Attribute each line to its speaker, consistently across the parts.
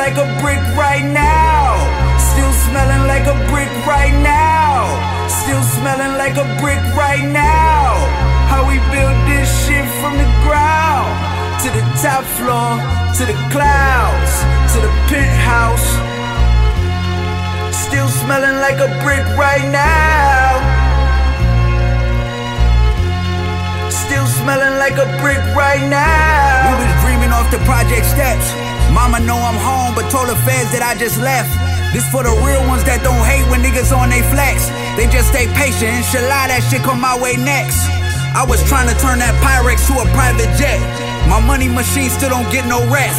Speaker 1: like a brick right now. Still smelling like a brick right now. Still smelling like a brick right now. How we built this shit from the ground, to the top floor, to the clouds, to the penthouse. Still smelling like a brick right now. Still smelling like a brick right now. We was dreaming off the project steps. Mama know I'm home, but told the feds that I just left. This for the real ones that don't hate when niggas on they flex. They just stay patient, inshallah that shit come my way next. I was trying to turn that Pyrex to a private jet. My money machine still don't get no rest.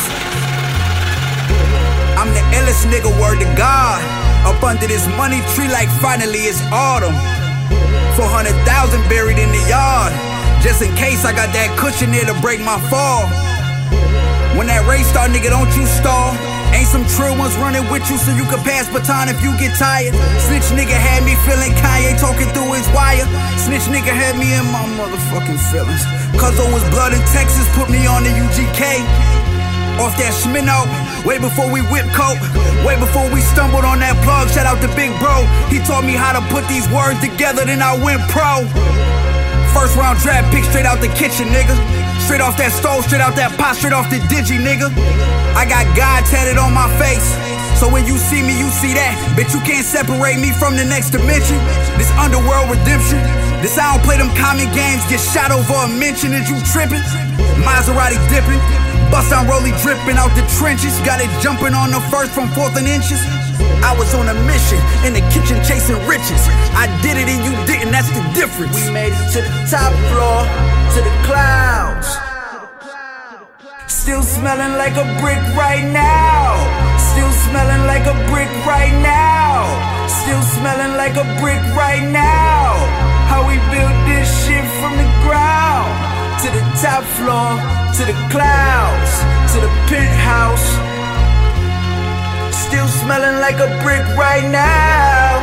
Speaker 1: I'm the illest nigga, word to God. Up under this money tree like finally it's autumn. 400,000 buried in the yard, just in case I got that cushion there to break my fall. When that race start, nigga, don't you stall. Ain't some trill ones running with you so you can pass baton if you get tired. Snitch nigga had me feeling Kanye talking through his wire. Snitch nigga had me in my motherfucking feelings. Cuzzo was blood in Texas, put me on the UGK. Off that Schmino, way before we whip coke, way before we stumbled on that plug. Shout out to Big Bro, he taught me how to put these words together, then I went pro. First round draft pick straight out the kitchen, nigga. Straight off that stove, straight out that pot, straight off the digi, nigga. I got God tatted on my face, so when you see me, you see that. Bitch, you can't separate me from the next dimension. This underworld redemption. This I don't play them common games, get shot over a mention. Is you tripping? Maserati dipping, bust down rollie dripping out the trenches. Got it jumping on the first from fourth and inches. I was on a mission, in the kitchen chasing riches. I did it and you didn't, that's the difference. We made it to the top floor, to the clouds. Still smelling like a brick right now. Still smelling like a brick right now. Still smelling like a brick right now. How we built this shit from the ground, to the top floor, to the clouds, to the penthouse. Still smelling like a brick right now.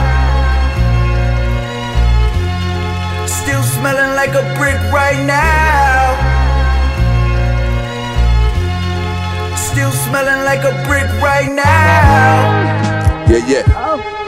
Speaker 1: Still smelling like a brick right now. Still smelling like a brick right now.
Speaker 2: Yeah.